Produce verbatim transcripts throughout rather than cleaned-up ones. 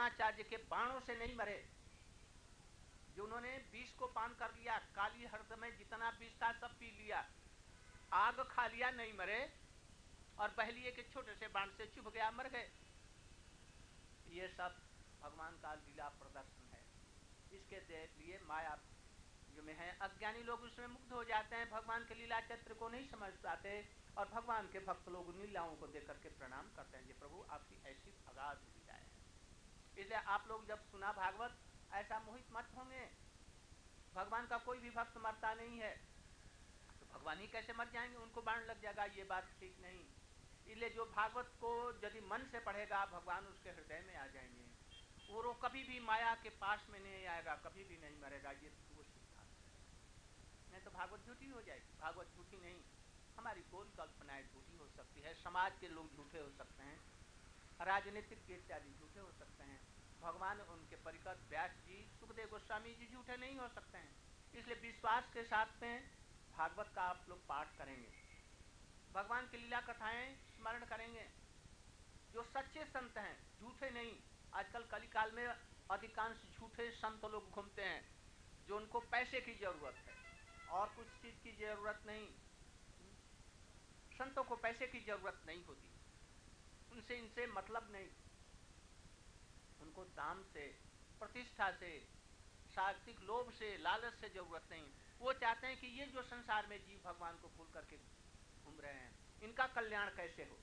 द्रोणाचार्य के बाणों से नहीं मरे, जो उन्होंने विष को पान कर लिया, काली हृदय में जितना विष था सब पी लिया, आग खा लिया, नहीं मरे, और बहलिए के छोटे से बाण से चुभ गया, मर गए। ये सब भगवान का लीला प्रदर्शन है। इसके लिए माया जो में है, अज्ञानी लोग उसमें मुग्ध हो जाते हैं, भगवान के लीला चित्र को नहीं समझ पाते, और भगवान के भक्त लोग लीलाओं को देख करके प्रणाम करते हैं, जी प्रभु आपकी ऐसी अगाध लीलाएं हैं। इसलिए आप लोग जब सुना भागवत, ऐसा मोहित मत होंगे, भगवान का कोई भी भक्त मरता नहीं है, तो भगवान ही कैसे मर जाएंगे, उनको बाण लग जाएगा, ये बात ठीक नहीं। इसलिए जो भागवत को यदि मन से पढ़ेगा, भगवान उसके हृदय में आ जाएंगे, और वो कभी भी माया के पास में नहीं आएगा, कभी भी नहीं मरेगा, ये वो सिद्धांत है। नहीं तो भागवत झूठी हो जाएगी। भागवत झूठी नहीं, हमारी कोई कल्पनाएं झूठी हो सकती है, समाज के लोग झूठे हो सकते हैं, राजनीतिक इत्यादि झूठे हो सकते हैं, भगवान उनके परिकर व्यास जी, सुखदेव गोस्वामी जी झूठे नहीं हो सकते हैं। इसलिए विश्वास के साथ में भागवत का आप लोग पाठ करेंगे, भगवान की लीला कथाएं स्मरण करेंगे। जो सच्चे संत हैं, झूठे नहीं, आजकल कलिकाल में अधिकांश झूठे संत लोग घूमते हैं, जो उनको पैसे की जरूरत है और कुछ चीज की जरूरत नहीं। संतों को पैसे की जरूरत नहीं होती, उनसे इनसे मतलब नहीं, उनको दाम से, प्रतिष्ठा से, सात्विक लोभ से, लालच से जरूरत नहीं। वो चाहते हैं कि ये जो संसार में जीव भगवान को भूल करके घूम रहे हैं, इनका कल्याण कैसे हो।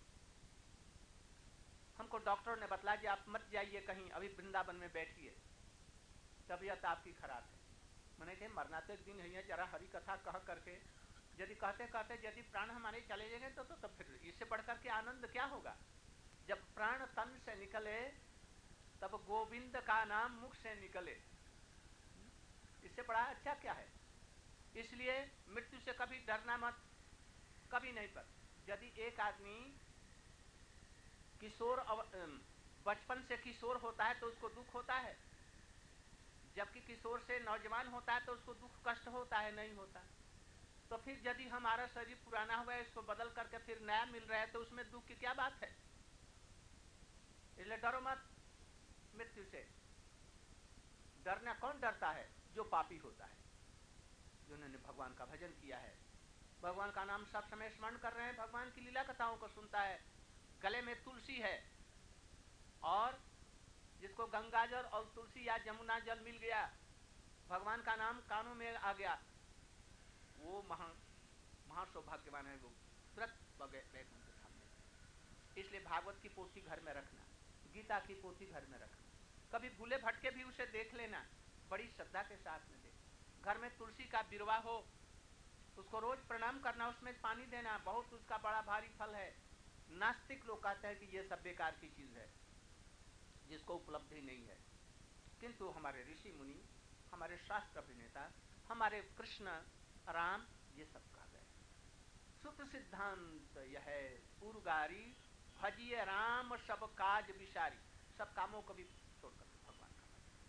हमको डॉक्टर ने बतलाया कि आप मत जाइए कहीं, अभी वृंदावन में बैठिए, तबीयत आपकी खराब है। मैंने कहा मरना तो एक दिन है, जरा हरी कथा कह करके, यदि कहते कहते यदि प्राण हमारे चले जाएंगे तो, तो, तो फिर इससे बढ़कर के आनंद क्या होगा। जब प्राण तन से निकले तब गोविंद का नाम मुख से निकले, इससे बड़ा अच्छा क्या है। इसलिए मृत्यु से कभी डरना मत, कभी नहीं। पर यदि एक आदमी किशोर बचपन से किशोर होता है तो उसको दुख होता है, जबकि किशोर से नौजवान होता है तो उसको दुख कष्ट होता है, नहीं होता। तो फिर यदि हमारा शरीर पुराना हुआ है, इसको बदल करके फिर नया मिल रहा है, तो उसमें दुख की क्या बात है। इसलिए डरो मत मृत्यु से। डरना कौन डरता है, जो पापी होता है, जिन्होंने भगवान का भजन किया है, भगवान का नाम सब समय स्मरण कर रहे हैं, भगवान की लीला कथाओं को सुनता है, गले में तुलसी है, और जिसको गंगा जल और तुलसी या जमुना जल मिल गया, भगवान का नाम कानों में आ गया, वो महा महासौभाग्यवान है, वो तुरंत वैकुंठ धाम में। इसलिए भागवत की पोथी घर में रखना, गीता की पोथी घर में रखना, कभी भूले भटके भी उसे देख लेना, बड़ी श्रद्धा के साथ में देख। घर में तुलसी का बिरवा हो, उसको रोज प्रणाम करना, उसमें पानी देना, बहुत उसका बड़ा भारी फल है। नास्तिक लोग कहते हैं कि ये सब बेकार की चीज है, जिसको उपलब्धि नहीं है, किंतु हमारे ऋषि मुनि, हमारे शास्त्र अभिनेता, हमारे कृष्ण राम, ये सब कह गए। सुत सिद्धांत यह है उर्गारी, भजिए राम सब काज विसारी, सब कामों को भी छोड़कर भगवान का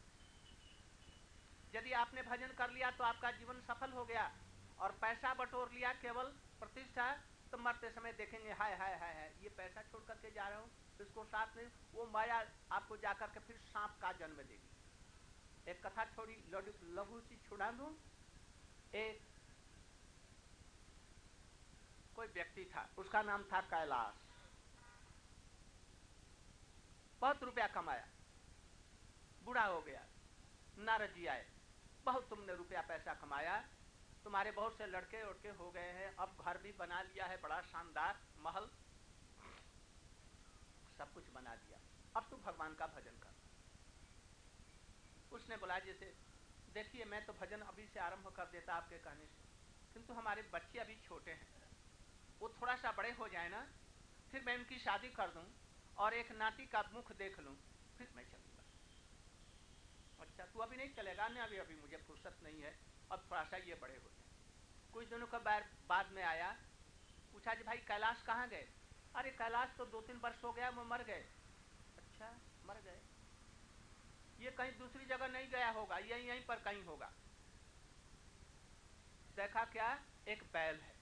भजन। यदि आपने भजन कर लिया तो आपका जीवन सफल हो गया, और पैसा बटोर लिया केवल प्रतिष्ठा, तो मरते समय देखेंगे हाय हाय हाय हाय, ये पैसा छोड़ करके जा रहा हूँ, इसको साथ में वो माया आपको जाकर के फिर सांप का जन्म देगी। एक कथा थोड़ी लघु सी छुड़ा दूं। एक कोई व्यक्ति था, उसका नाम था कैलाश, बहुत रुपया कमाया, बूढ़ा हो गया। नारद जी आए, बहुत तुमने रुपया पैसा कमाया, तुम्हारे बहुत से लड़के उड़के हो गए हैं, अब घर भी बना लिया है, बड़ा शानदार महल, सब कुछ बना दिया, अब तू भगवान का भजन कर। उसने बोला जैसे देखिए मैं तो भजन अभी से आरंभ कर देता आपके कहने से, किंतु हमारे बच्चे अभी छोटे हैं, वो थोड़ा सा बड़े हो जाए ना, फिर मैं उनकी शादी कर दूं और एक नाती का मुख देख लूं, फिर मैं चलूंगा। अच्छा तू अभी नहीं चलेगा? नहीं, अभी अभी मुझे फुर्सत नहीं है, अब थोड़ा सा ये बड़े हो जाए। कुछ दिनों का बाद में आया, पूछा जी भाई कैलाश कहाँ गए? अरे कैलाश तो दो तीन वर्ष हो गया, वो मर गए। अच्छा मर गए, ये कहीं दूसरी जगह नहीं गया होगा, यहीं यहीं पर कहीं होगा। देखा क्या, एक बैल है।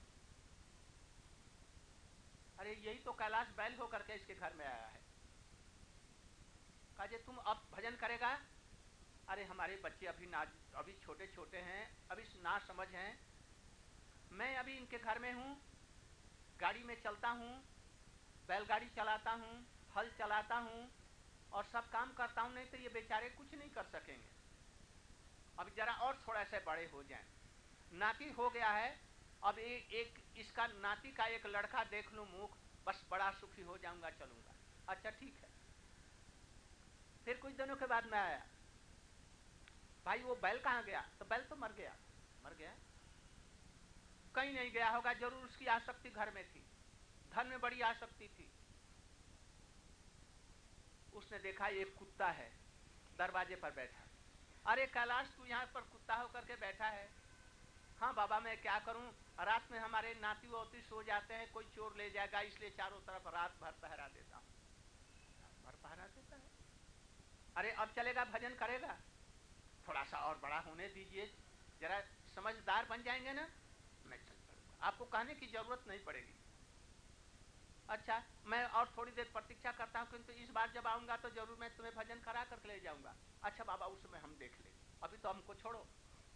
अरे यही तो कैलाश बैल होकर के इसके घर में आया है। कहा तुम अब भजन करेगा? अरे हमारे बच्चे अभी ना अभी छोटे छोटे हैं, अभी ना समझ हैं, मैं अभी इनके घर में हूँ, गाड़ी में चलता हूँ, बैलगाड़ी चलाता हूँ, हल चलाता हूँ और सब काम करता हूँ, नहीं तो ये बेचारे कुछ नहीं कर सकेंगे। अब जरा और थोड़ा सा बड़े हो जाएं, नाती हो गया है, अब ए, एक इसका नाती का एक लड़का देख लूं मुख, बस बड़ा सुखी हो जाऊंगा, चलूंगा। अच्छा ठीक है। फिर कुछ दिनों के बाद मैं आया, भाई वो बैल कहाँ गया? तो बैल तो मर गया। मर गया? कहीं नहीं गया होगा, जरूर उसकी आसक्ति घर में थी, धन में बड़ी आसक्ति थी। उसने देखा एक कुत्ता है दरवाजे पर बैठा। अरे कैलाश तू यहाँ पर कुत्ता होकर के बैठा है? हाँ बाबा मैं क्या करूं, रात में हमारे नाती वोती सो जाते हैं, कोई चोर ले जाएगा, इसलिए चारों तरफ रात भर पहरा देता हूं। रात भर पहरा देता है? अरे अब चलेगा, भजन करेगा? थोड़ा सा और बड़ा होने दीजिए, जरा समझदार बन जाएंगे ना, मैं चल पड़ूंगा, आपको कहने की जरूरत नहीं पड़ेगी। अच्छा मैं और थोड़ी देर प्रतीक्षा करता हूँ, किंतु इस बार जब आऊंगा तो जरूर मैं तुम्हें भजन करा करके ले जाऊंगा। अच्छा बाबा उस समय हम देख लेंगे, अभी तो हमको छोड़ो।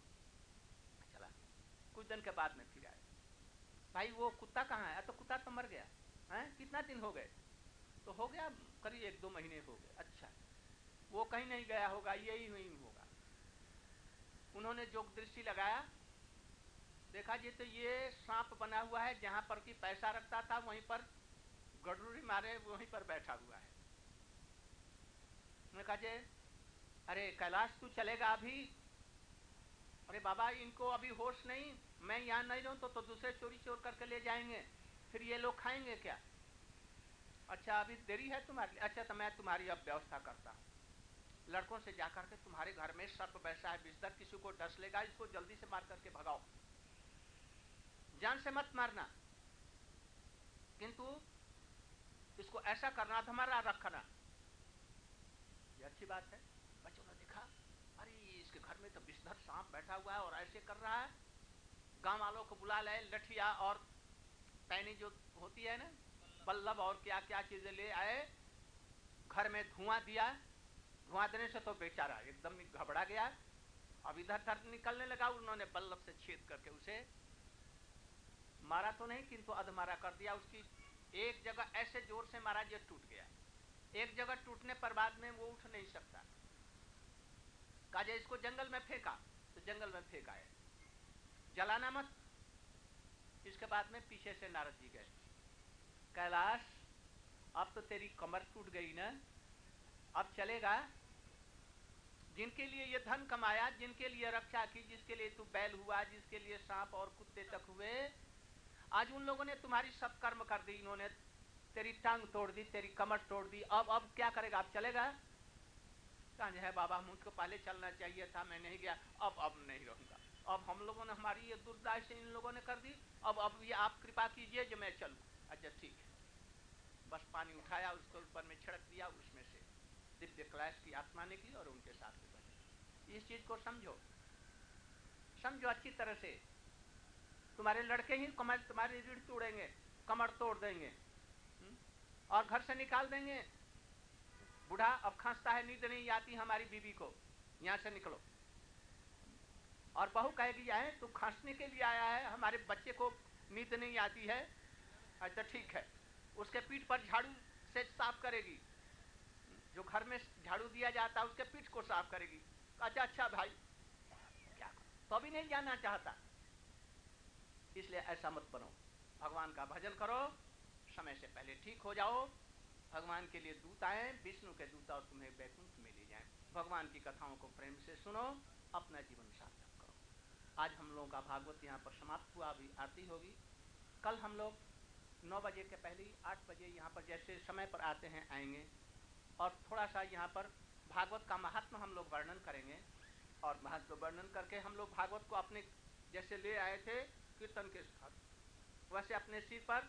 चला, कुछ दिन के बाद में फिर आए, भाई वो कुत्ता कहाँ है? तो कुत्ता तो मर गया है। कितना दिन हो गए? तो हो गया करीब एक दो महीने हो गए। अच्छा वो कहीं नहीं गया होगा, यही हुई होगा। उन्होंने जोग दृष्टि लगाया, देखा जी तो ये सांप बना हुआ है, जहां पर की पैसा रखता था वहीं पर गडरूरी मारे वहीं पर बैठा हुआ है। उन्होंने कहा जी अरे कैलाश तू चलेगा अभी? अरे बाबा इनको अभी होश नहीं, मैं यहाँ नहीं रहूं तो, तो दूसरे चोरी चोर करके ले जाएंगे, फिर ये लोग खाएंगे क्या? अच्छा अभी देरी है तुम्हारे लिए? अच्छा तो मैं तुम्हारी अब व्यवस्था करता हूँ, लड़कों से जाकर के तुम्हारे घर में सर्प बैठा है बिस्तर, किसी को डस लेगा, इसको जल्दी से मार करके भगाओ, जान से मत मारना, किंतु इसको ऐसा करना तुम्हारा रखना। ये अच्छी बात है। बच्चों ने देखा अरे इसके घर में तो बिस्तर सांप बैठा हुआ है और ऐसे कर रहा है, गांव वालों को बुला लाए, लठिया और पैनी जो होती है ना, बल्लभ और क्या क्या चीजें ले आए, घर में धुआं दिया, धुआं देने से तो बेचारा एकदम घबरा गया, अब इधर दर्द निकलने लगा, उन्होंने बल्लभ से छेद करके उसे मारा तो नहीं किंतु अधमारा कर दिया। उसकी एक जगह ऐसे जोर से मारा जो टूट गया, एक जगह टूटने पर बाद में वो उठ नहीं सकता। कहा इसको जंगल में फेंका, तो जंगल में फेंका है, जलाना मत। इसके बाद में पीछे से नारद जी गए, कैलाश अब तो तेरी कमर टूट गई ना, अब चलेगा? जिनके लिए ये धन कमाया, जिनके लिए रक्षा की, जिसके लिए तू बैल हुआ, जिसके लिए सांप और कुत्ते तक हुए, आज उन लोगों ने तुम्हारी सब कर्म कर दी, इन्होंने तेरी टांग तोड़ दी, तेरी कमर तोड़ दी, अब अब क्या करेगा? अब चलेगा? कहा है बाबा मुझको पहले चलना चाहिए था, मैं नहीं गया, अब अब नहीं रहूंगा, अब हम लोगों ने हमारी ये दुर्दशा इन लोगों ने कर दी, अब अब ये आप कृपा कीजिए जो मैं चलूं। अच्छा ठीक है, बस पानी उठाया, उसको ऊपर में छिड़क दिया, उसमें से दिव्य कैलाश की आत्मा निकली और उनके साथ में बनी। इस चीज को समझो, समझो अच्छी तरह से, तुम्हारे लड़के ही कमर तुम्हारी रीढ़ तोड़ेंगे, कमर तोड़ देंगे और घर से निकाल देंगे। बूढ़ा अब खांसता है, नींद नहीं आती हमारी बीवी को, यहाँ से निकलो। और बहू कहेगी आए तू खांसने के लिए आया है, हमारे बच्चे को नींद नहीं आती है। अच्छा ठीक है, उसके पीठ पर झाड़ू से साफ करेगी, जो घर में झाड़ू दिया जाता है उसके पीठ को साफ करेगी। अच्छा अच्छा भाई क्या तो अभी नहीं जाना चाहता, इसलिए ऐसा मत बनो, भगवान का भजन करो, समय से पहले ठीक हो जाओ, भगवान के लिए दूत आए, विष्णु के दूत और तुम्हें वैकुंठ में ले जाएं, भगवान की कथाओं को प्रेम से सुनो, अपना जीवन सार्थक करो। आज हम लोगों का भागवत यहाँ पर समाप्त हुआ, अभी आरती होगी। कल हम लोग नौ बजे के पहले ही आठ बजे यहाँ पर जैसे समय पर आते हैं आएंगे, और थोड़ा सा यहाँ पर भागवत का महात्मा हम लोग वर्णन करेंगे, और महत्व वर्णन करके हम लोग भागवत को अपने जैसे ले आए थे कीर्तन के साथ, वैसे अपने सिर पर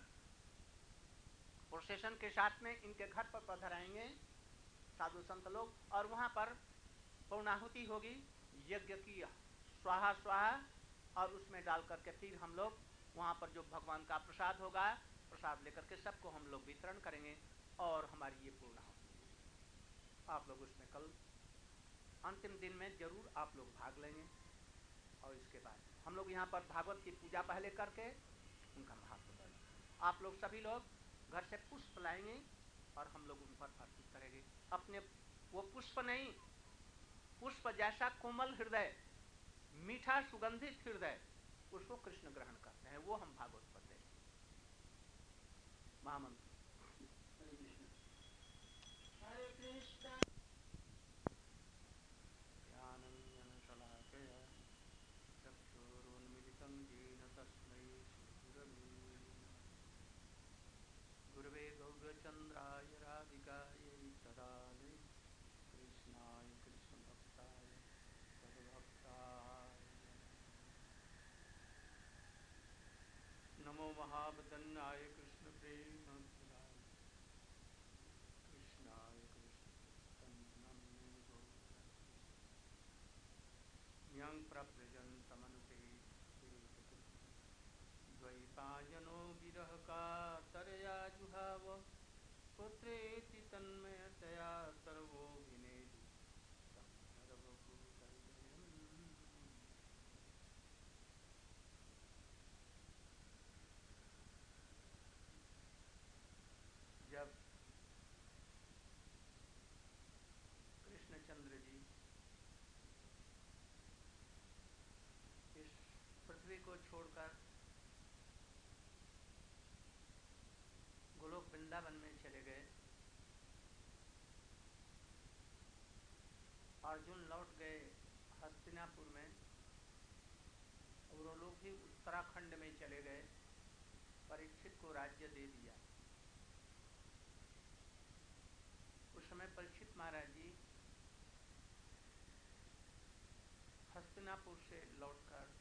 प्रोसेशन के साथ में इनके घर पर पधराएंगे साधु संत लोग, और वहाँ पर पूर्णाहुति होगी यज्ञ की, स्वाहा स्वाहा, और उसमें डाल करके फिर हम लोग वहाँ पर जो भगवान का प्रसाद होगा, प्रसाद लेकर के सबको हम लोग वितरण करेंगे, और हमारी ये पूर्णाहुति। आप लोग उसमें कल अंतिम दिन में जरूर आप लोग भाग लेंगे। और इसके बाद हम लोग यहाँ पर भागवत की पूजा पहले करके उनका महात्मा बढ़ा। आप लोग सभी लोग घर से पुष्प लाएंगे और हम लोग उन पर अर्पित करेंगे। अपने वो पुष्प नहीं, पुष्प जैसा कोमल हृदय, मीठा सुगंधित हृदय, उसको कृष्ण ग्रहण करते हैं, वो हम भागवत पढ़ते हैं। महामंत्र हरे कृष्ण ज्ञानंजन शलाकया चक्षुरुन्मिलितं येन तस्मै श्रीगुरवे गुरवे गौरचन्द्राय राधिकायै तदालय कृष्णाय कृष्णभक्ताय तद्भक्ताय नमो महावदन्याय कृष्ण प्रेम कृष्णाय कृष्णचैतन्यं यं प्रव्रजन्तमनुपे द्वैपायनो विरह कातरया जुहाव पुत्रेति तन्मयतया सर्वोऽभिनेदि तं सर्वभूतहृदयम्। जब कृष्णचंद्र जी इस पृथ्वी को छोड़कर गोलोक वृंदावन में चले गए, अर्जुन लौट गए हस्तिनापुर में, और वो लोग भी उत्तराखंड में चले गए, परीक्षित को राज्य दे दिया। उस समय परीक्षित महाराज जी हस्तिनापुर से लौटकर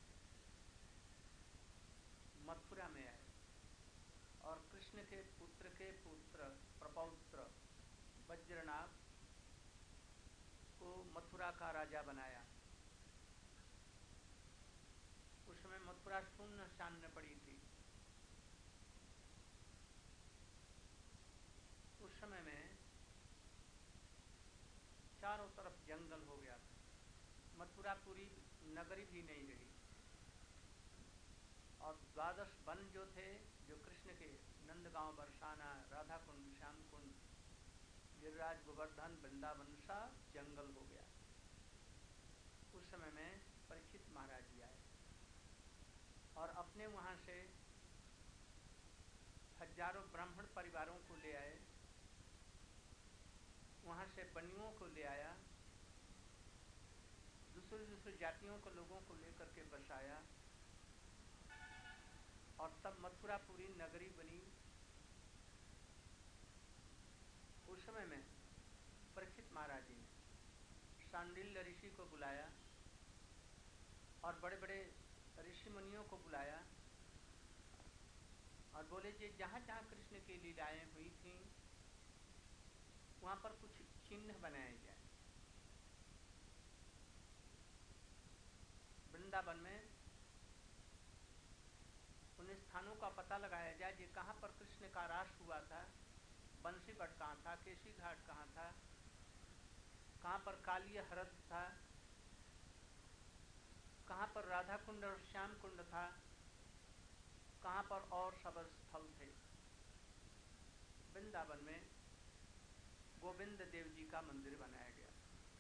मथुरा में आए और कृष्ण के पुत्र के पुत्र प्रपौत्र वज्रनाभ को मथुरा का राजा बनाया। उस समय मथुरा शून्य शान्य पड़ी थी। उस समय में चारों तरफ जंगल हो गया था, मथुरा पूरी नगरी भी नहीं रही, और द्वादश वन जो थे, जो कृष्ण के नंदगांव, बरसाना, राधा कुंड, श्याम कुंड, गिरिराज, गोवर्धन, वृंदावन सा जंगल हो गया। उस समय में परीक्षित महाराज जी आए और अपने वहां से हजारों ब्राह्मण परिवारों को ले आए, वहां से बनियों को ले आया, दूसरी दूसरी जातियों के लोगों को लेकर के बसाया, और तब मथुरा पूरी नगरी बनी। उस समय में परीक्षित महाराज जी ने शांडिल्य ऋषि को बुलाया और बड़े बड़े ऋषि मुनियों को बुलाया और बोले जी जहाँ जहाँ कृष्ण की लीलाएं हुई थी वहाँ पर कुछ चिन्ह बनाए जाए। वृंदावन में उन स्थानों का पता लगाया जाए कि कहाँ पर कृष्ण का रास हुआ था, बंसी बट कहाँ था, केसी घाट कहाँ था, कहाँ पर कालिय हरद था, कहाँ पर राधा कुंड और श्याम कुंड था, कहाँ पर और सबर स्थल थे। वृंदावन में गोविंद देव जी का मंदिर बनाया गया।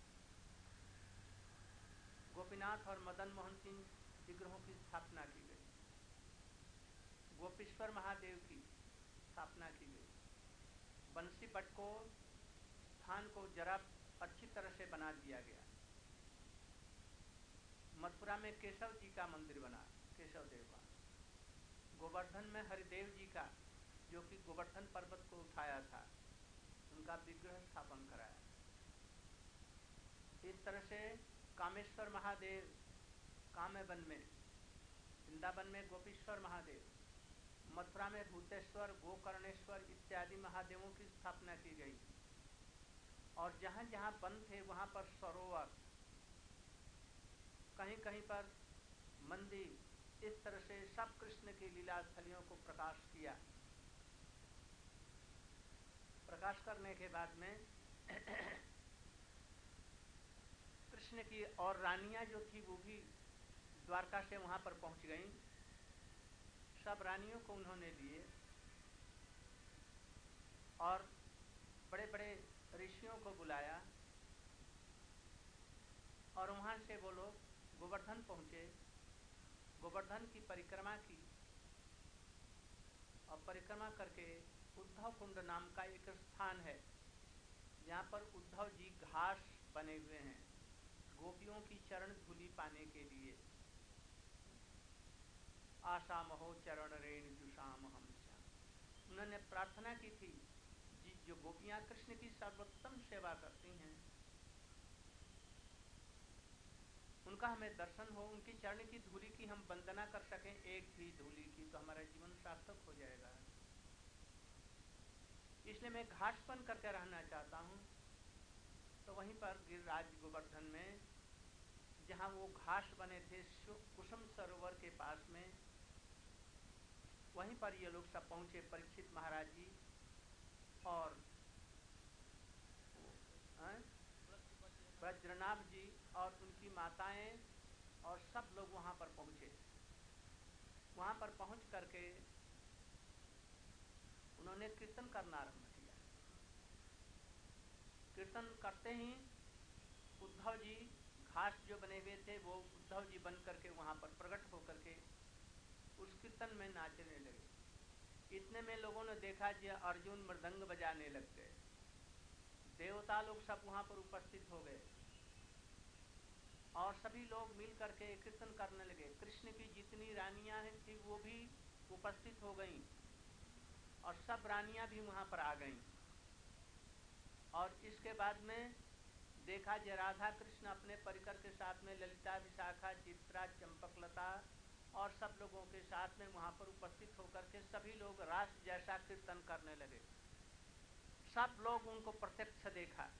गोपीनाथ और मदन मोहन सिंह विग्रहों की स्थापना की गई। गोपेश्वर महादेव की स्थापना की गई। बंसी बट को स्थान को जरा अच्छी तरह से बना दिया गया। मथुरा में केशव जी का मंदिर बना, केशव देव का। गोवर्धन में हरिदेव जी का, जो कि गोवर्धन पर्वत को उठाया था, उनका विग्रह स्थापन कराया। इस तरह से कामेश्वर महादेव कामवन में, वृंदावन में गोपीश्वर महादेव, मथुरा में भूतेश्वर, गोकर्णेश्वर इत्यादि महादेवों की स्थापना की गई। और जहाँ जहाँ वन थे वहाँ पर सरोवर, कहीं कहीं पर मंदिर, इस तरह से सब कृष्ण की लीला स्थलियों को प्रकाश किया। प्रकाश करने के बाद में कृष्ण की और रानियां जो थी वो भी द्वारका से वहां पर पहुंच गईं। सब रानियों को उन्होंने लिए और बड़े बड़े ऋषियों को बुलाया और वहां से वो लोग गोवर्धन पहुंचे, गोवर्धन की परिक्रमा की और परिक्रमा करके उद्धव कुंड नाम का एक स्थान है जहाँ पर उद्धव जी घास बने हुए हैं गोपियों की चरण धूलि पाने के लिए। आशा महो चरण रेण जुषाम हम श्याम, उन्होंने प्रार्थना की थी जी जो गोपियां कृष्ण की सर्वोत्तम सेवा करती हैं उनका हमें दर्शन हो, उनकी चरण की धूलि की हम वंदना कर सकें, एक भी धूलि की तो हमारा जीवन सार्थक हो जाएगा। इसलिए मैं घास बन करके रहना चाहता हूँ। तो वहीं पर गिरिराज गोवर्धन में जहाँ वो घास बने थे कुसुम सरोवर के पास में, वहीं पर ये लोग सब पहुंचे, परीक्षित महाराज जी और ब्रजनाभ जी और उनकी माताएं और सब लोग वहां पर पहुंचे। वहां पर पहुंच करके उन्होंने कीर्तन करना आरंभ किया। कीर्तन करते ही उद्धव जी घास जो बने हुए थे वो उद्धव जी बन करके वहां पर प्रकट होकर के उस कीर्तन में नाचने लगे। इतने में लोगों ने देखा कि अर्जुन मृदंग बजाने लग गए, देवता लोग सब वहां पर उपस्थित हो गए और सभी लोग मिल करके कीर्तन करने लगे। कृष्ण की जितनी रानियां थी वो भी उपस्थित हो गईं और सब रानियां भी वहां पर आ गईं। और इसके बाद में देखा कि राधा कृष्ण अपने परिकर के साथ में ललिता, विशाखा, चित्रा, चंपकलता और सब लोगों के साथ में वहां पर उपस्थित होकर के सभी लोग रास जैसा कीर्तन करने लगे। सब लोग उनको प्रत्यक्ष देखा।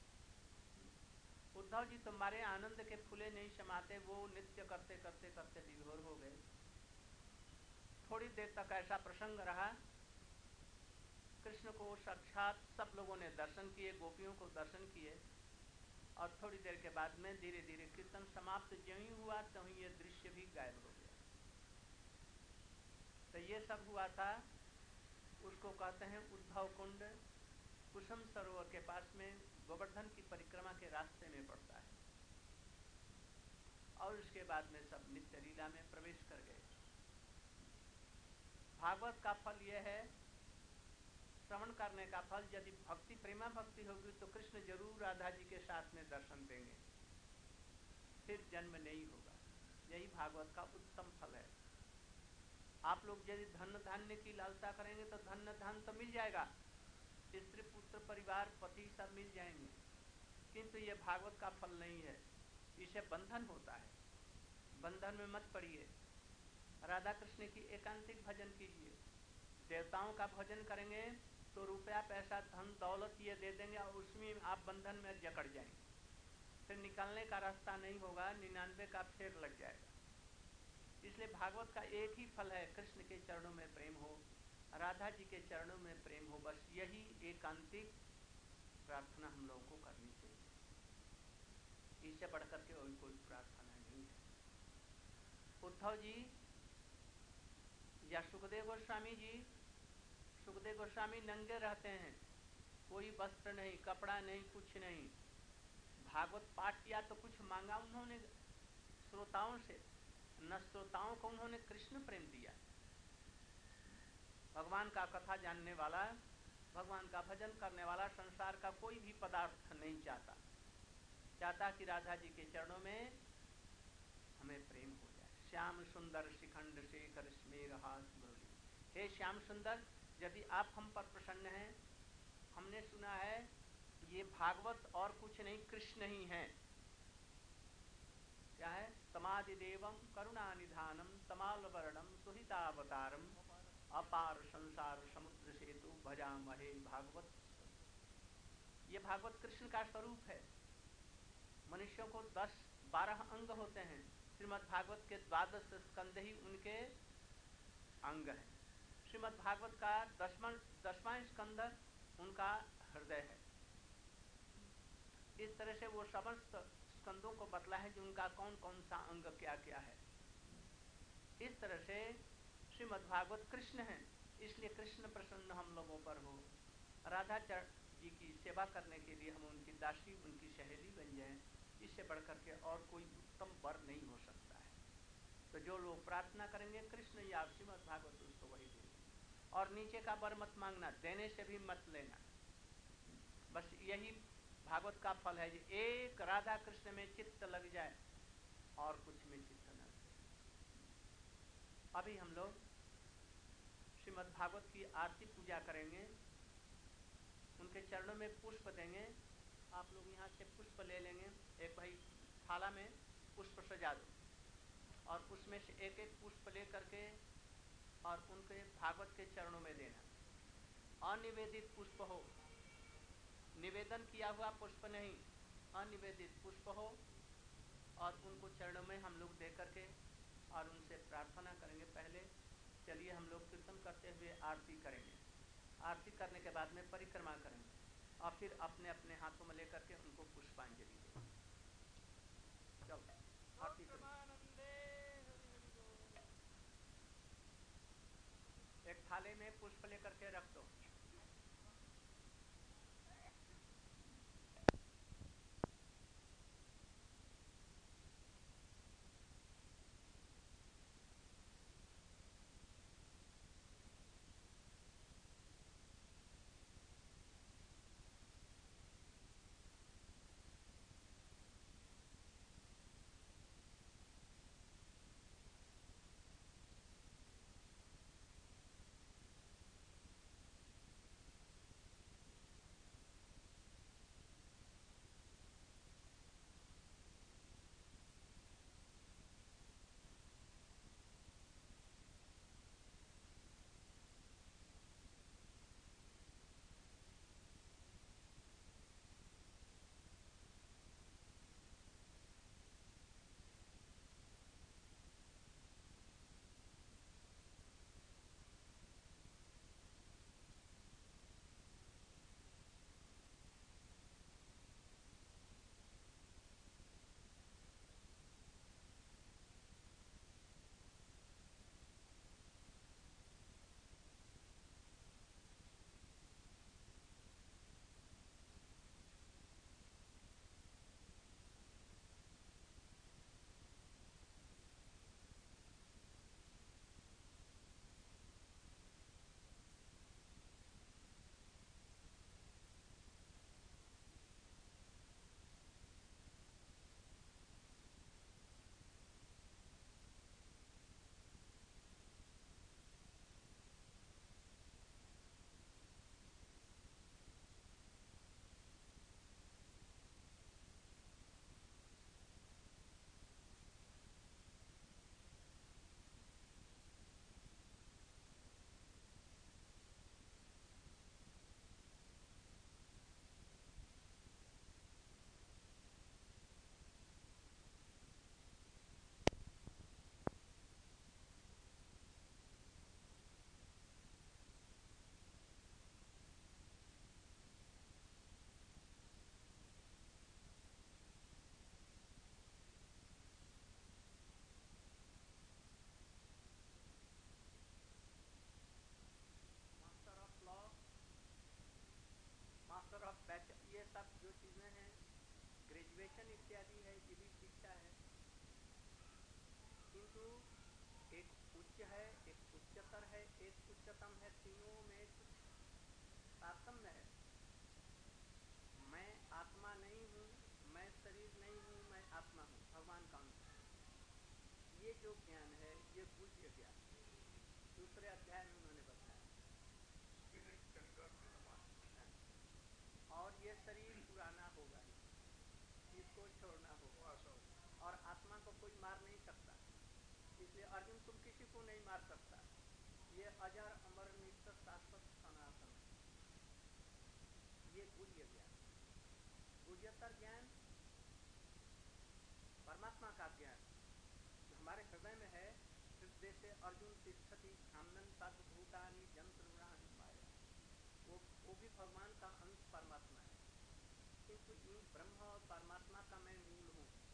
उद्धव जी तुम्हारे आनंद के फूले नहीं समाते, वो नृत्य करते करते करते विभोर हो गए। थोड़ी देर तक ऐसा प्रसंग रहा। कृष्ण को साक्षात सब लोगों ने दर्शन किए, गोपियों को दर्शन किए और थोड़ी देर के बाद में धीरे धीरे कीर्तन समाप्त ज्यों ही हुआ त्यों ही ये दृश्य भी गायब हो गया। तो ये सब हुआ था, उसको कहते हैं उद्धव कुंड, कुसुम सरोवर के पास में गोवर्धन की परिक्रमा के रास्ते में पड़ता है। और उसके बाद में सब नित्य लीला में प्रवेश कर गए। भागवत का फल यह है, श्रवण करने का फल, यदि भक्ति प्रेमा भक्ति होगी तो कृष्ण जरूर राधा जी के साथ में दर्शन देंगे, फिर जन्म नहीं होगा। यही भागवत का उत्तम फल है। आप लोग यदि धन धान्य की लालसा करेंगे तो धन धन तो मिल जाएगा, स्त्री पुत्र परिवार पति सब मिल जाएंगे, किंतु ये भागवत का फल नहीं है। इसे बंधन होता है, बंधन में मत पड़िए। राधा कृष्ण की एकांतिक भजन कीजिए। देवताओं का भजन करेंगे तो रुपया पैसा धन दौलत ये दे देंगे और उसमें आप बंधन में जकड़ जाएंगे, फिर निकलने का रास्ता नहीं होगा, निन्यानवे का फेर लग जाएगा। इसलिए भागवत का एक ही फल है, कृष्ण के चरणों में प्रेम हो, राधा जी के चरणों में प्रेम हो, बस यही एकांतिक प्रार्थना हम लोगों को करनी चाहिए। इससे बढ़कर के और कोई प्रार्थना नहीं है। उद्धव जी या सुखदेव गोस्वामी जी, सुखदेव गोस्वामी नंगे रहते हैं, कोई वस्त्र नहीं, कपड़ा नहीं, कुछ नहीं। भागवत पाठ किया तो कुछ मांगा उन्होंने श्रोताओं से, न श्रोताओं को उन्होंने कृष्ण प्रेम दिया। भगवान का कथा जानने वाला, भगवान का भजन करने वाला संसार का कोई भी पदार्थ नहीं चाहता, चाहता कि राधा जी के चरणों में हमें प्रेम हो जाए। श्याम सुंदर शिखंड शेखर स्मेर हास मुरली, हे श्याम सुंदर, यदि आप हम पर प्रसन्न हैं, हमने सुना है ये भागवत और कुछ नहीं कृष्ण ही है। क्या है? तमादिदेवम करुणानिधानम तमालवर्णम सुहितावतारम अपार संसार समुद्र सेतु भजामहे भागवत। ये भागवत कृष्ण का स्वरूप है। मनुष्यों को दस बारह अंग होते हैं, श्रीमद् भागवत के द्वादश स्कंद ही उनके अंग है। श्रीमद् भागवत का दसवां दसवां स्कंद उनका हृदय है। इस तरह से वो समस्त पसंदों को बतला है कि उनका कौन कौन सा अंग क्या क्या है। इस तरह से श्रीमद्भागवत कृष्ण है, इसलिए कृष्ण प्रसन्न हम लोगों पर हो, राधा जी की सेवा करने के लिए हम उनकी दासी उनकी सहेली बन जाएं, इससे बढ़कर के और कोई उत्तम वर नहीं हो सकता है। तो जो लोग प्रार्थना करेंगे कृष्ण या श्रीमद्भागवत उसको वही देंगे। और नीचे का वर मत मांगना, देने से भी मत लेना, बस यही भागवत का फल है, एक राधा कृष्ण में चित्त लग जाए और कुछ में चित्त न लगे। अभी हम लोग श्रीमद्भागवत की आरती पूजा करेंगे, उनके चरणों में पुष्प देंगे। आप लोग यहाँ से पुष्प ले लेंगे, एक भाई थाला में पुष्प सजा दो और उसमें से एक एक पुष्प ले करके और उनके भागवत के चरणों में देना। अनिवेदित पुष्प हो, निवेदन किया हुआ पुष्प नहीं, अनिवेदित पुष्प हो और उनको चरणों में हम लोग दे करके और उनसे प्रार्थना करेंगे। पहले चलिए हम लोग कीर्तन करते हुए आरती करेंगे, आरती करने के बाद में परिक्रमा करेंगे और फिर अपने अपने हाथों में लेकर के उनको पुष्पांजलि देंगे। चलो आरती करें। एक थाले में पुष्प लेकर के रख दो। मास्टर ऑफ बैच, ये सब जो चीज़ें हैं, ग्रेजुएशन इत्यादि है, ये भी शिक्षा है, किंतु एक उच्च है, एक उच्चतर है, एक उच्चतम है, तीनों में कुछ तारतम्य है। मैं आत्मा नहीं हूँ, मैं शरीर नहीं हूँ, मैं आत्मा हूँ, भगवान का अंश। ये जो ज्ञान है ये गुह्य ज्ञान, दूसरे अध्याय में उन्होंने बताया। और ये शरीर पुराना होगा, इसको छोड़ना होगा और आत्मा को कोई मार नहीं सकता, इसलिए अर्जुन तुम किसी को नहीं मार सकता, ये अजर अमर नित्य शाश्वत सनातन, ये गुह्य ज्ञान। गुह्यतर ज्ञान परमात्मा का ज्ञान जो हमारे हृदय में है। हृदय से अर्जुन तिष्ठति ध्यानन सर्वभूतानि जंतुराणि माया, वो वो भी भगवान का अंश परमात्मा है, किंतु इन ब्रह्म और परमात्मा का मैं मूल हूँ,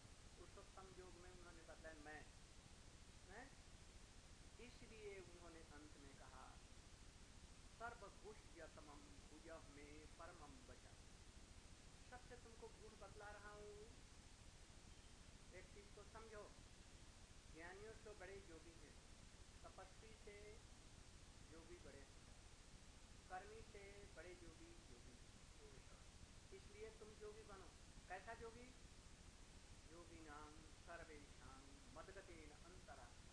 पुरुषोत्तम योग में उन्होंने बताया मैं है? इसलिए उन्होंने अंत में कहा सर्वगुह्यतमं भुजः में परमं वचः। सबसे तुमको गूढ़ बतला रहा हूँ, एक चीज को समझो। ज्ञानियों से बड़े योगी हैं, तपस्वी से योगी बड़े हैं, कर्मी से बड़े योगी योगी। इसलिए तुम योगी बनो। कैसा योगी? योगिनां सर्वेषां मद्गतेन अंतरात्मा।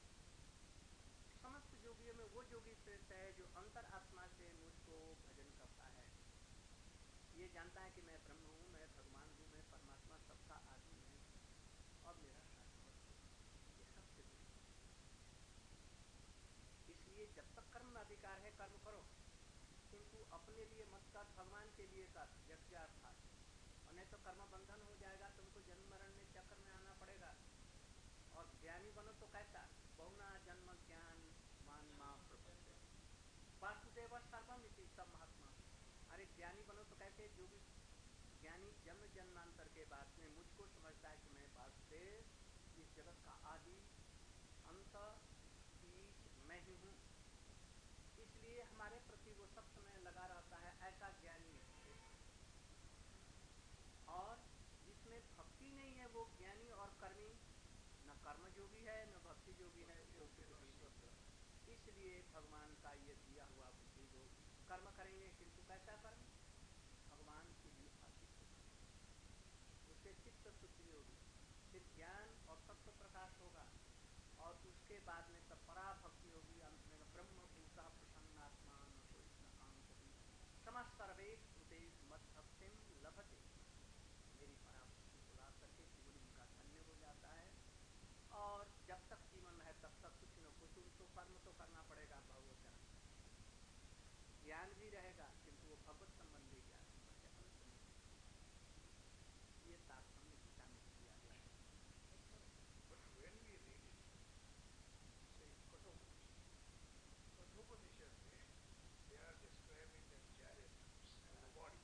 समस्त योगियों में वो योगी श्रेष्ठ है जो अंतरात्मा से मुझको भजन करता है, ये जानता है कि मैं ब्रह्म हूँ, मैं भगवान हूँ, मैं परमात्मा सबका आदि मैं और मेरा शाश्वत हूँ। ये सबसे बड़ी। इसलिए जब तक कर्म अधिकार है कर्म करो, किंतु अपने लिए मत कर, भगवान के लिए कर यज्ञार्थात, और नहीं तो कर्म बंधन हो जाएगा, तुमको जन्म मरण में चक्कर में आना पड़ेगा। और ज्ञानी बनो तो कैसा? बहुना जन्म ज्ञान मान मां प्रपद्य वासुदेव सर्वमिति, सब महात्मा। अरे ज्ञानी बनो तो कैसे? जो भी ज्ञानी जन्म जन्मांतर के बाद में मुझको समझता है कि मैं वासुदेव इस जगत का आदि अंत बीज मैं ही हूँ, इसलिए हमारे प्रति वो सब समय लगा रहता है, ऐसा ज्ञानी है। और जिसमें भक्ति नहीं है वो ज्ञानी और कर्मी न कर्म योगी है न भक्ति योगी है, वो फिर भी। इसलिए भगवान का ये दिया हुआ बुद्धि जो कर्म करेंगे, किंतु कैसा कर्म? भगवान के लिए अर्पित होगा, उससे चित्त शुद्धि होगी, फिर ज्ञान और तत्व प्रकाश होगा, और उसके बाद में तब पराभक्ति होगी। अंत में ब्रह्म भूता प्रसन्नात्मा न कोई न कांक्षति समस्त सर्वेश भूतेश मद भक्तिम लभते। मेरी पराभक्ति को लाभ करके जीवन उनका धन्य हो जाता है। और जब तक जीवन है तब तक कुछ न कुछ उनको कर्म तो करना पड़ेगा, भगवत ज्ञान भी रहेगा, किंतु वो भगवत संबंधी ज्ञान होगा, अंत में। ये तात्पर्य गीता में किया गया है। But when we read it, say Kathopanishad, Kathopanishad में they are describing the chariot and the body,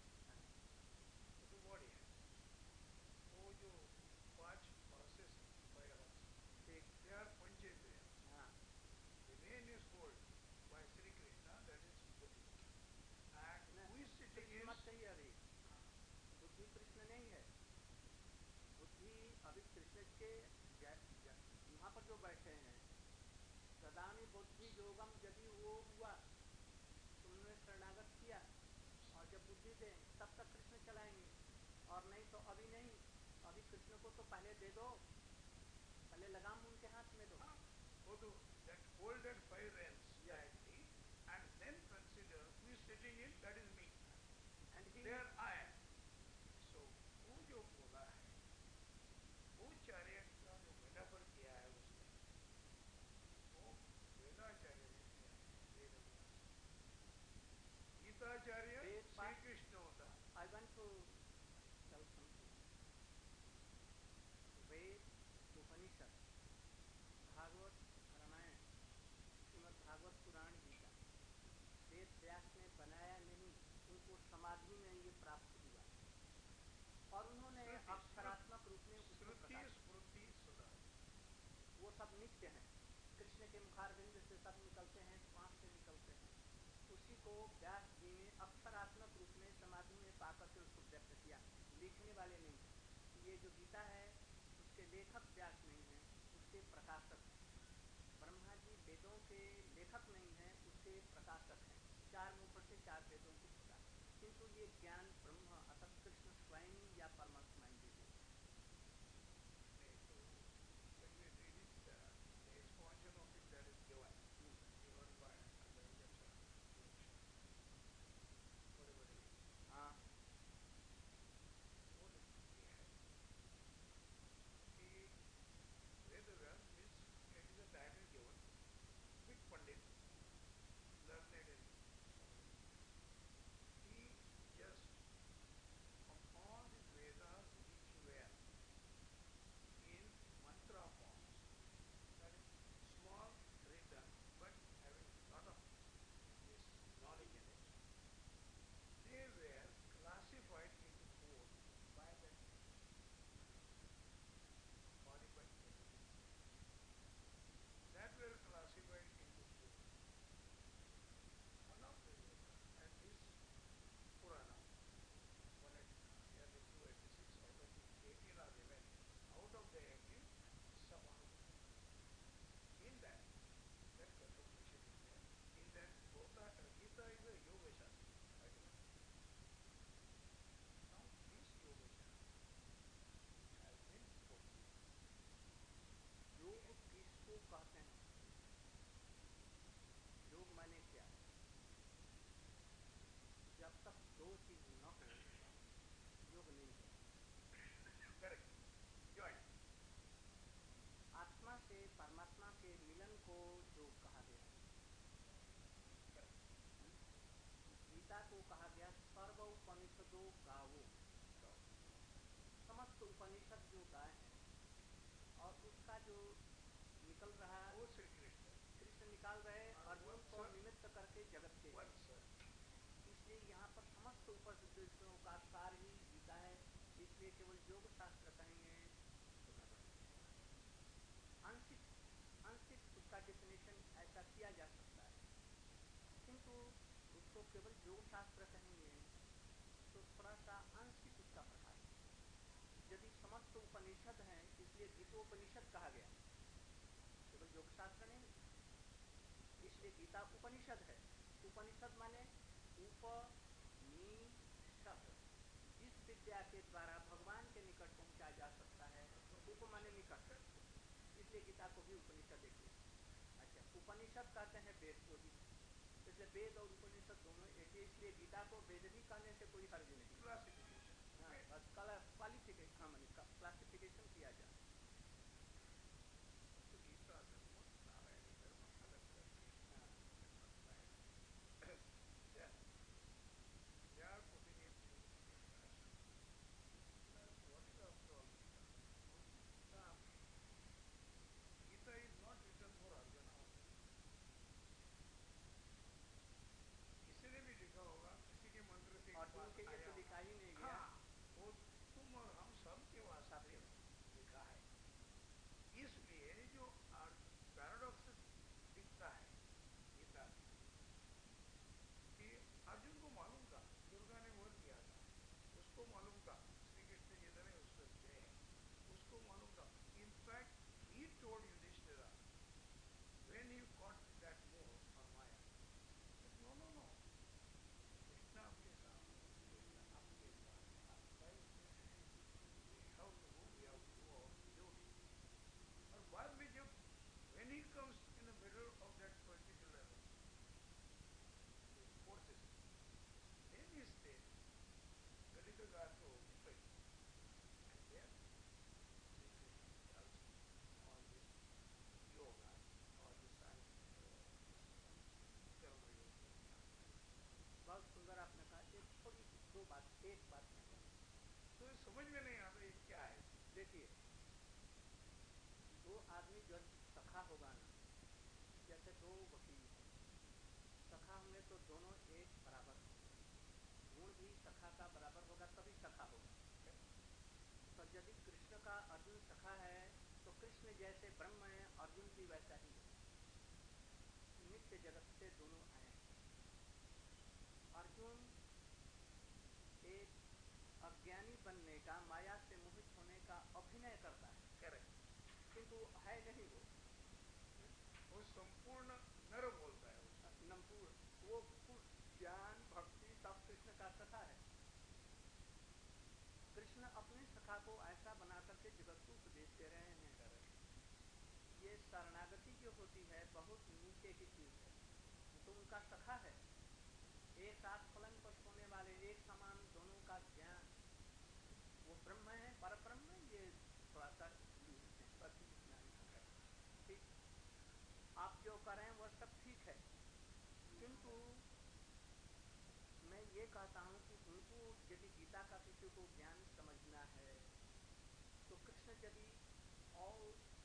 तो the body है, वो जो पांच horses हैं, five horses, they are Panchendriya. The main is hold by Sri Krishna, that is Buddhi. And who is sitting in? मत कहिए अभी, बुद्धि कृष्ण नहीं है। बुद्धि अभी कृष्ण के यहाँ पर जो बैठे हैं, सदानी बुद्धि योगम, यदि वो हुआ तुमने शरणागत किया और जब बुद्धि दे तब तक कृष्ण चलाएंगे, और नहीं तो अभी नहीं। अभी कृष्ण को तो पहले दे दो, पहले लगाम उनके हाथ में दो। हाँ, वो तो that hold that five reins tightly and then consider who is sitting in, that is me, and he there I am. So वो जो बोला है, वो chariot का जो metaphor किया है उसने, वो वेदाचार्य ने किया है, वेदव्यास। गीताचार्य श्री कृष्ण होता है। I want to tell something. वेद, उपनिषद, भागवत, रामायण, श्रीमद् भागवत पुराण, गीता, वेद व्यास ने बनाया नहीं, उनको समाधि में ये प्राप्त हुआ, और उन्होंने अक्षरात्मक रूप में उसको प्रकाश। स्मृति सदा, वो सब नित्य हैं, कृष्ण के मुखारविंद से सब निकलते हैं, श्वास से निकलते हैं। उसी को व्यास जी ने अक्षरात्मक रूप में समाधि में पाकर के उसको व्यक्त किया, लिखने वाले नहीं। ये जो गीता है उसके लेखक व्यास नहीं है, उसके प्रकाशक हैं। ब्रह्मा जी वेदों के लेखक नहीं हैं, उसके प्रकाशक हैं। चार मुख से चार वेदों को प्रकाश, किंतु ये ज्ञान ब्रह्म अतः कृष्ण स्वयं या परमात्मा ही दे देते हैं। when we read it, uh, the expansion of it, that is given, hmm. given by under Yaksha, whatever it is. हाँ, वो ये है कि Vedvyas means it is a title given, big pandit, learned in समस्त उपनिषद जो गाए हैं और उसका जो निकल रहा वो श्री कृष्ण कृष्ण निकाल रहे और अर्जुन वत्स- को निमित्त करके जगत के, वत्स इसलिए यहाँ पर समस्त उपनिषदों का सार ही गीता है। इसलिए केवल योग शास्त्र कहेंगे तो न बने। आंशिक आंशिक उसका डेफिनेशन ऐसा किया जा सकता है, किंतु उसको केवल योग शास्त्र कहेंगे तो थोड़ा सा आंशिक उसका प्रकाश है। यदि समस्त उपनिषद हैं इसलिए गीतोपनिषद कहा गया, केवल योग शास्त्र नहीं, इसलिए गीता उपनिषद है। उपनिषद माने उपनिषद, जिस विद्या के द्वारा भगवान के निकट पहुंचा जा सकता है, उप माने निकट, इसलिए गीता को भी उपनिषद देखिए। अच्छा, उपनिषद कहते हैं वेद को भी, इसलिए वेद और उपनिषद दोनों एक ही, इसलिए गीता को वेद भी कहने से कोई हर्ज नहीं। क्लासिफिकेशन हाँ, बस कलर क्वालिफिकेशन, हाँ माने क्लासिफिकेशन किया जाए। तो गीता धर्म नारायणी धर्म अलग करके हाँ, then they are putting it in comparison. That what is after all Gita? Gita, Gita is not written for Arjuna only. किसी ने भी लिखा होगा, किसी के मंत्र से एक अर्जुन बात के लिए आया तो होगा। लिखा ही नहीं गया। हाँ, वो तुम और हम सब के वास्ते सबके लिखा है। इसलिए जो पैराडॉक्स दिखता है गीता में कि अर्जुन को मालूम था, दुर्गा ने वर दिया था, उसको मालूम था श्री कृष्ण जितने उसको थे उसको मालूम था। In fact he told Yudhishthira when he caught that मोह और माया, नो नो नो, कृष्ण आपके सामने, कृष्ण आपके साथ, आपका ही we have to go, we have to do our duty. और बाद में जब when he comes in the middle of that particular forces, then he said, Kalika Gatho Upay, and then Sri Krishna tells all this yoga, all the science, uh, this karma yoga, jnana yoga. बहुत सुंदर आपने कहा। एक थोड़ी सी दो बात, एक बात मैं कहूँ, तो ये समझ में नहीं आता ये क्या है। देखिए दो आदमी जो सखा होगा ना, जैसे दो वकील हैं, सखा होंगे तो दोनों एक बराबर होंगे, गुण भी सखा का बराबर होगा तभी सखा होगा। तो यदि कृष्ण का अर्जुन सखा है तो कृष्ण जैसे ब्रह्म है, अर्जुन भी वैसा ही है। नित्य जगत से दोनों आए हैं। अर्जुन एक अज्ञानी बनने का, माया से मोहित होने का अभिनय करता है, करेक्ट, किंतु है नहीं वो। वो संपूर्ण नर बोलता है उसको। नमपूर, वो ज्ञान भक्ति सब कृष्ण का सखा है। कृष्ण अपने सखा को ऐसा बना करके जगत को उपदेश दे रहे हैं। ये शरणागति जो होती है बहुत नीचे की चीज है, तो उनका सखा है, एक साथ फलन पर सोने वाले, एक समान दोनों का ज्ञान, वो ब्रह्म है, पर ब्रह्म। ये थोड़ा सा बस इतना ही है। ठीक, आप जो करें वह सब ठीक है, किंतु मैं ये कहता हूँ कि उनको यदि गीता का किसी को ज्ञान समझना है तो कृष्ण यदि और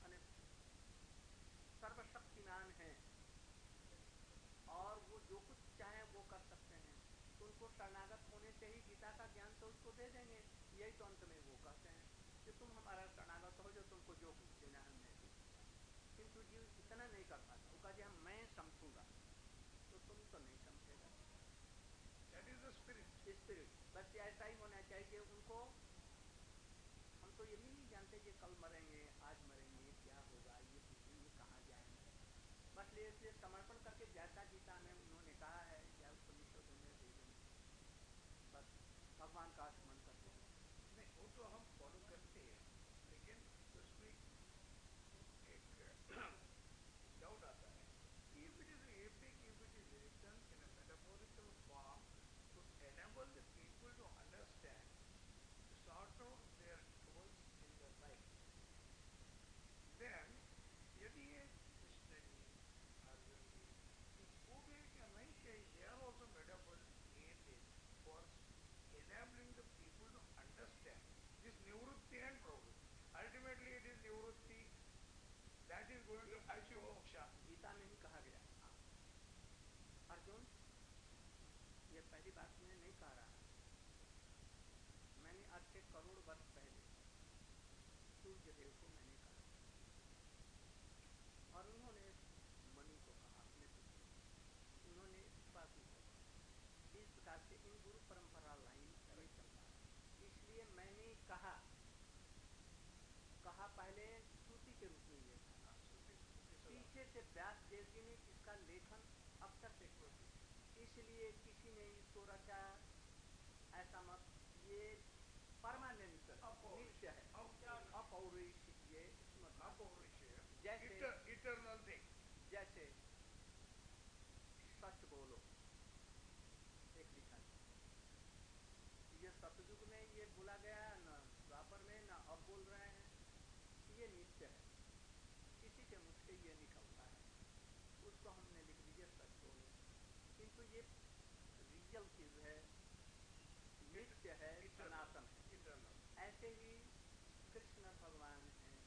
सर्वशक्तिमान है और वो जो कुछ चाहे वो कर सकते हैं, तो उनको शरणागत होने से ही गीता का ज्ञान तो उसको दे देंगे। यही तो अंत में वो कहते हैं कि तुम हमारा शरणागत हो, जो तुमको जो कुछ देना है मैं दूँ। किंतु जीव इतना नहीं कर पाता, वो कहते हैं मैं समझूंगा, तो तुम तो नहीं समझेगा। That is the spirit. Spirit बस ऐसा ही होना चाहिए उनको। हम तो ये भी नहीं जानते कि कल मरेंगे, आज मरेंगे, क्या होगा, ये ये कहाँ जाएंगे। बस इसलिए समर्पण करके जैसा गीता में उन्होंने कहा है या उपनिषदों में दे देंगे, बस भगवान का स्मरण करते हैं। नहीं, वो तो हम फॉलो करते हैं, लेकिन उसमें एक डाउट आता है कि if it is epic, if it is written in a metaphorical form to enable the people to understand, to sort out their troubles in their life, then यदि ये कृष्ण जी, अर्जुन जी, वो भी क्या नहीं चाहिए, they are also metaphors created for enabling the people to understand this new going to achieve moksha. Gita में ही कहा गया, अर्जुन ये पहली बात मैं नहीं कह रहा, मैंने आज से करोड़ वर्ष पहले सूर्य देव को मैंने कहा और उन्होंने मनु को कहा, अपने पुत्र उन्होंने बापू को कहा। इस प्रकार से इन गुरु परंपरा लाइन ये चलता है। इसलिए मैंने कहा कहा पहले श्रुति के रूप में ये था, पीछे से व्यास देव जी ने इसका लेखन अक्षर से किया, इसलिए किसी ने इसको रचा ऐसा मत, ये परमानेंट नित्य है, अपौरुषेय ये जैसे इटर्नल थिंग, जैसे सच बोलो एक लिखा, ये सतयुग में ये बोला गया न द्वापर में न अब बोल रहे हैं, ये नित्य है, किसी के मुझ से ये निकलता है उसको हमने लिख दिया सच बोलो, किंतु ये रियल चीज है, नित्य है, सनातन है। ऐसे ही कृष्ण भगवान हैं,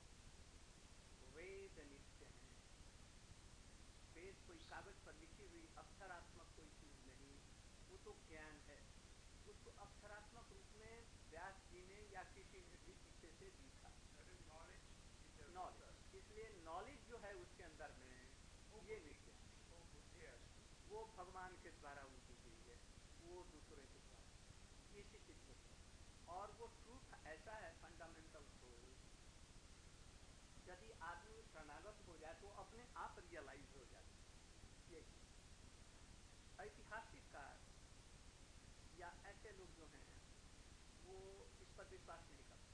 वेद नित्य हैं, वेद कोई कागज पर लिखी हुई अक्षरात्मक कोई चीज नहीं, वो तो ज्ञान है, उसको अक्षरात्मक रूप में व्यास जी ने या किसी ने भी पीछे से लिखा, नॉलेज, इसलिए नॉलेज जो है उसके अंदर में ये नित्य है, वो भगवान के द्वारा उनकी गई है, वो दूसरे के द्वारा इसी चीज को, और वो ट्रूथ ऐसा है फंडामेंटल ट्रूथ, यदि आदमी शरणागत हो जाए तो अपने आप रियलाइज हो जाए। ये ऐतिहासिक कार या ऐसे लोग जो हैं वो इस पर विश्वास नहीं करते,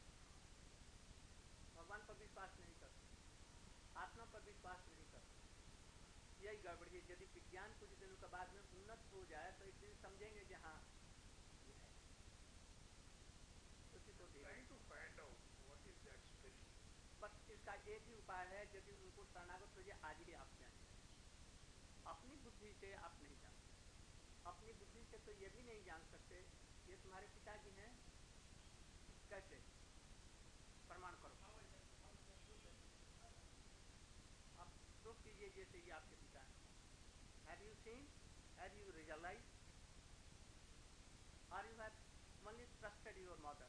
भगवान पर विश्वास नहीं करते, आत्मा पर विश्वास नहीं करते, यही गड़बड़ी है। यदि विज्ञान कुछ दिनों के बाद में उन्नत हो जाए तो एक दिन समझेंगे कि हाँ ये है, उसी को trying to find out what is that spirit. बस इसका एक ही उपाय है, यदि उनको शरणागत हो जाए आज ही आप जानिए, अपनी बुद्धि से आप नहीं जानते, अपनी बुद्धि से तो ये भी नहीं जान सकते ये तुम्हारे पिताजी हैं, कैसे प्रमाण करो, आप प्रूफ कीजिए जैसे ये आपके पिता हैं, have you seen, have you realize, और you have only trusted your mother,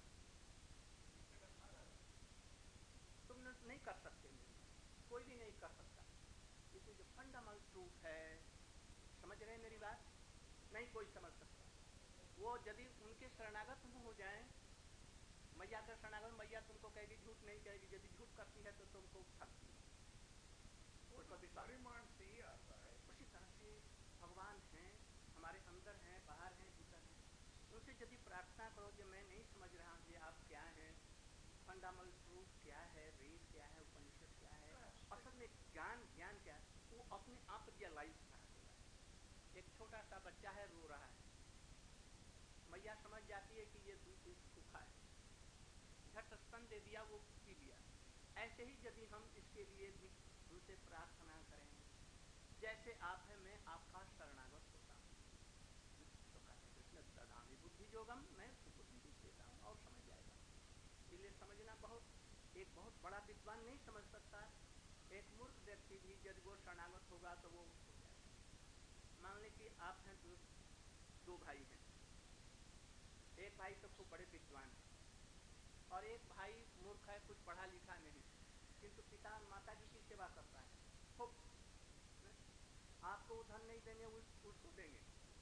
तुम नहीं कर सकते, कोई भी नहीं कर सकता, इसलिए जो फंडामेंटल ट्रूथ है, समझ रहे हैं मेरी बात, नहीं कोई समझ सकता, वो यदि उनके शरणागत हो जाए, मैया का शरणागत, मैया तुमको कहेगी, झूठ नहीं कहेगी, यदि झूठ करती है तो तुमको ठगती है, उसको परिमाण से ही आता है। उसी तरह से भगवान हैं, हमारे अंदर हैं, बाहर हैं, भीतर हैं, उनसे यदि प्रार्थना करो कि मैं नहीं समझ रहा हूँ कि आप क्या हैं, फंडामेंटल ट्रूथ क्या है, वेद क्या है, उपनिषद क्या है, असल में ज्ञान ज्ञान क्या है, वो अपने आप रियलाइज करा देगा। एक छोटा सा बच्चा है, रो रहा है, मैया समझ जाती है कि ये दूध सूखा है, झट स्तन दे दिया, वो पी लिया। ऐसे ही यदि हम इसके लिए भी उनसे प्रार्थना करें, जैसे आप हैं, मैं आपका शरणागत होता हूँ, तो कहते कृष्ण ददामि बुद्धि योगम, मैं उसको बुद्धि देता हूँ और समझ जाएगा। इसलिए समझना बहुत, एक बहुत बड़ा विद्वान नहीं समझ सकता, एक मूर्ख व्यक्ति भी यदि वो शरणागत होगा तो वो हो जाएगा। मान लें कि आप हैं दो, दो भाई हैं, एक भाई तो खूब बड़े विद्वान है और एक भाई मूर्ख है, कुछ पढ़ा लिखा नहीं, किंतु पिता माता जी की सेवा करता है खूब, आपको वो धन नहीं देंगे, उस, उसको देंगे,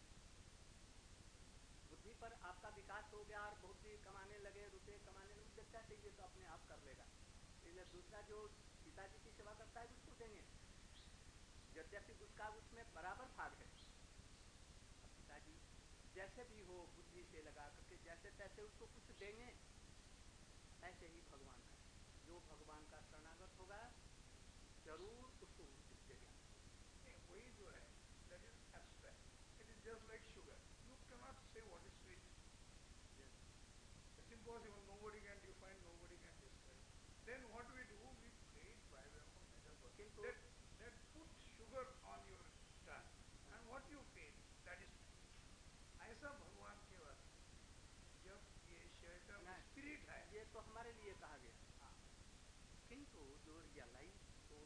बुद्धि पर आपका विकास हो गया और बहुत ही कमाने लगे, रुपए कमाने लगे, देखता चाहिए तो अपने आप कर लेगा, इसलिए दूसरा जो पिताजी की सेवा करता है उसको देंगे, यद्यपि उसका उसमें बराबर भाग है, पिताजी जैसे भी हो बुद्धि से लगा करके जैसे तैसे उसको कुछ देंगे, ऐसे ही भगवान का, जो भगवान का शरणागत होगा जरूर उसको उचित देगा। वही जो है that is abstract, it is just like sugar, you cannot say what is sweet, yes. It's impossible, nobody can define, nobody can describe. Then what we do, we play it by way of a metaphor, that, that put sugar on your tongue, and what you feel, that is sweet. ऐसा भगवान के वास्ते जब ये shelter में spirit है, ये तो हमारे लिए कहा गया, किंतु जो रियलाइज को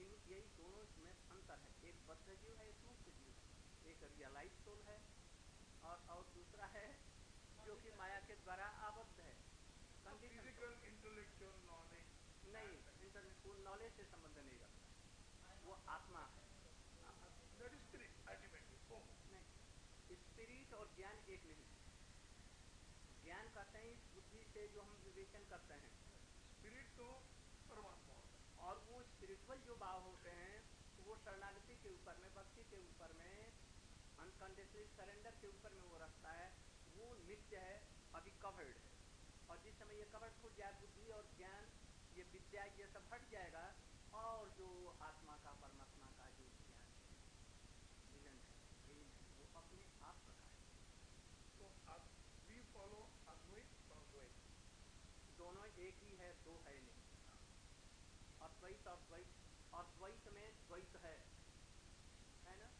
इन यही दोनों में अंतर है, एक बद्ध जीव है, एक मुक्त जीव है, एक रियलाइज सोल है और और दूसरा है जो कि माया के द्वारा आबद्ध है। फिजिकल इंटेलेक्चुअल नॉलेज नहीं, इंटेलेक्चुअल नॉलेज से संबंध नहीं रखता, वो आत्मा है। That is spirit ultimately. Om नहीं, स्पिरिट और ज्ञान एक नहीं। ज्ञान कहते हैं इस बुद्धि से जो हम विवेचन करते हैं, स्पिरिट तो परमात्मा होता है और वो स्पिरिचुअल जो भाव होते हैं वो शरणागति के ऊपर में, भक्ति के ऊपर में, अनकंडीशनली सरेंडर के ऊपर में वो रखता है, वो नित्य है, अभी कवर्ड है। और जिस समय ये कवर्ड हो जाए बुद्धि और ज्ञान, ये विद्या, ये सब हट जाएगा और जो आत्मा का परमात्मा का जो ज्ञान है, मिलन है, प्रेम है, वो अपने आप प्रकाश है। तो वी फॉलो अद्वैत और द्वैत, दोनों एक ही है, दो है नहीं। अद्वैत और द्वैत, अद्वैत में द्वैत है, है ना?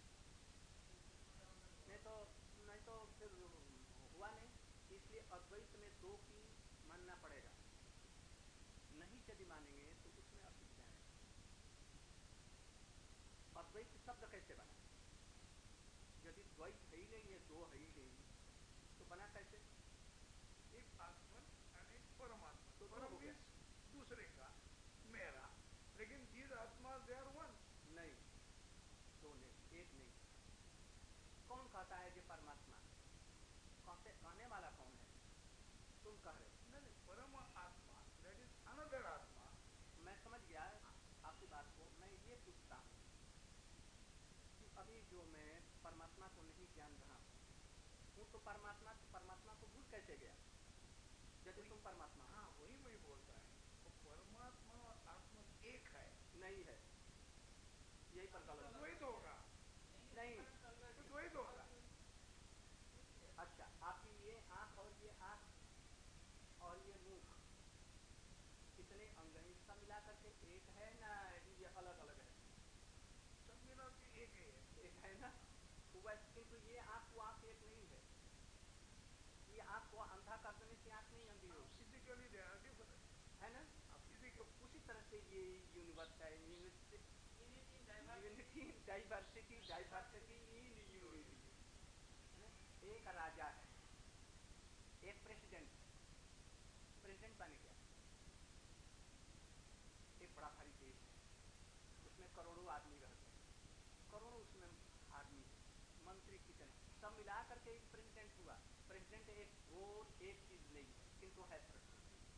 नहीं तो नहीं तो फिर हुआ नहीं, इसलिए अद्वैत में दो की मानना पड़ेगा, नहीं यदि मानेंगे तो उसमें असुविधा है। अद्वैत शब्द कैसे बना? यदि द्वैत है ही नहीं है, दो है ही नहीं, तो बना कैसे? एक आत्मन और एक परमात्मा। तो दो परम हो गया। मीन्स दूसरे का, मेरा, लेकिन दीज आत्मा दे आर वन। नहीं, दो नहीं, एक नहीं। कौन कहता है कि परमात्मा? कहते कहने वाला कौन है? तुम कह रहे हो। नहीं, परम आत्मा दैट इज अनदर आत्मा। मैं समझ गया आपकी बात को। मैं ये पूछता हूँ कि अभी जो मैं परमात्मा को नहीं जान रहा हूँ तो परमात्मा परमात्मा को भूल कैसे गया यदि तुम परमात्मा हो? हाँ, वही वही बोलता है, तो परमात्मा और आत्मा एक है। नहीं है, यही पर तो गलत द्वैत होगा। नहीं। तो द्वैत होगा। अच्छा, आपकी ये आंख और ये आंख और ये मुख कितने अंग हैं? इसका मिला करके एक है ना, ये अलग अलग है? सब मिला के एक ही है। एक है ना? वैसे किंतु ये आंख वो आंख एक नहीं है। ये आंख को अंधा कर देने से आंख नहीं अंधी होगी, फिजिकली दे आर डिफरेंट, है ना? तो उसी तरह से ये यूनिवर्स है, unity diversity, diversity in unity. एक राजा है, एक प्रेसिडेंट है, प्रेसिडेंट बन गया, एक बड़ा भारी देश है, उसमें करोड़ों आदमी रहते हैं, करोड़ों उसमें आदमी है, मंत्री कितने, सब मिला करके एक प्रेसिडेंट हुआ। प्रेसिडेंट एक वोट एक चीज नहीं है, किंतु है प्रश्न।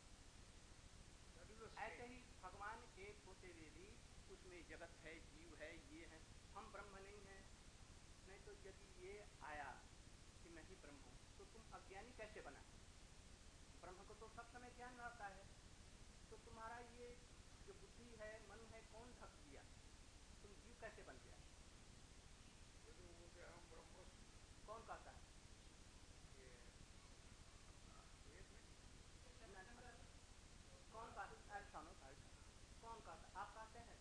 ऐसे ही भगवान एक होते हुए भी उसमें जगत है, जीव है, ये है, हम ब्रह्म नहीं है। नहीं तो यदि ये आया कि मैं ही ब्रह्म हूँ तो तुम अज्ञानी कैसे बना? ब्रह्म को तो सब समय ज्ञान रहता है, तो तुम्हारा ये जो बुद्धि है, मन है, कौन ढक दिया? तुम जीव कैसे बन गया? ये तो बोलते हैं हम ब्रह्मस्मि। कौन कहता है? ये अपना वेद में कौन कहता है? सुनो, कौन कहता है? आप कहते हैं?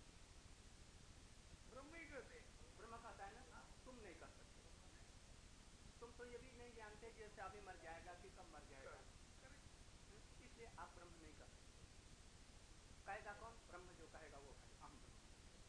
ब्रह्म ही कहते हैं। ब्रह्म कहता है ना, तुम नहीं कह सकते। तुम तो ये भी नहीं जानते जैसे अभी मर जाएगा कि कब मर जाएगा, इसलिए आप ब्रह्म नहीं कह सकते। कहेगा कौन? ब्रह्म जो कहेगा वो कहेगा हम ब्रह्म।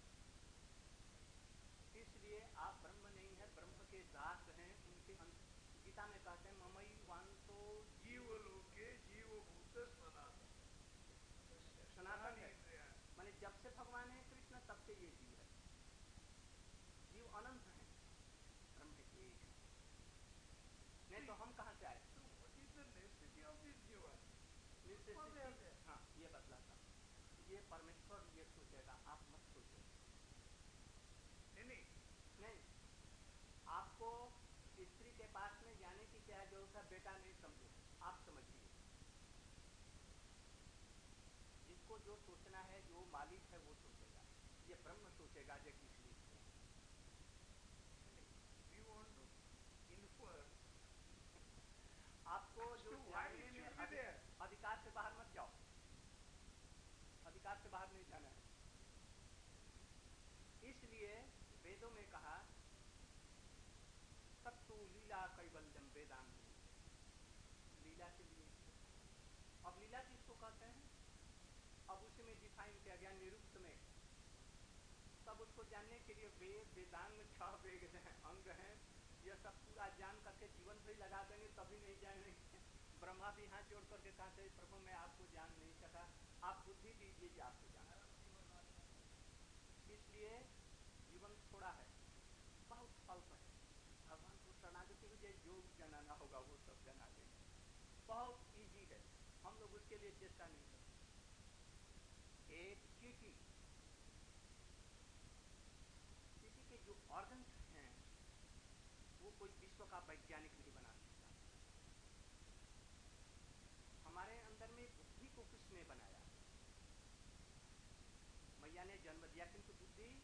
इसलिए आप ब्रह्म नहीं है, ब्रह्म के दास हैं। उनके गीता में कहते हैं ममई वांतो जीव लोके जीव भूत सनातन। सनातन है, माने जब से भगवान है कृष्ण तब से ये जीव है। जीव अनंत है, ब्रह्म एक है। नहीं तो हम कहां से आए? What is the necessity of this jiva? Necessity, हाँ ये बतलाता, ये परमेश्वर ये सोचेगा, आप मत सोचो। नहीं नहीं, नहीं, आपको स्त्री के पास में जाने की क्या जरूरत है? बेटा नहीं समझो, आप समझिए। जिसको जो सोचना है, जो मालिक है वो सोचेगा। ये ब्रह्म सोचेगा जो किस लिए किया। we want to infer आपको as जो to why जानने it में should be अधिक, there. अधिकार से बाहर मत जाओ, अधिकार से बाहर नहीं जाना है। इसलिए वेदों में कहा तत्तु लीला कैवल्यम वेदांत, लीला के लिए। अब लीला किसको कहते हैं? अब उसी में डिफाइन किया गया निरुक्त में सब उसको जानने के लिए वेद वेदांग छह वेद हैं, अंग हैं, यह सब पूरा जान करके जीवन भी लगा देंगे तभी नहीं जानेंगे। ब्रह्मा भी हाथ जोड़ करके कहते प्रभु मैं आपको जान नहीं सका, आप बुद्धि दीजिए जो आपको जान। इसलिए जीवन थोड़ा है, बहुत अल्प है। भगवान को शरणागति हो जाए, जो जनाना होगा वो सब जना देंगे, बहुत इजी है, हम लोग उसके लिए चेष्टा नहीं करते। एक चींटी, चींटी के जो ऑर्गन्स हैं वो कोई विश्व का वैज्ञानिक नहीं बना सकता। हमारे अंदर में बुद्धि को किसने बनाया? मैया ने जन्म दिया, किंतु बुद्धि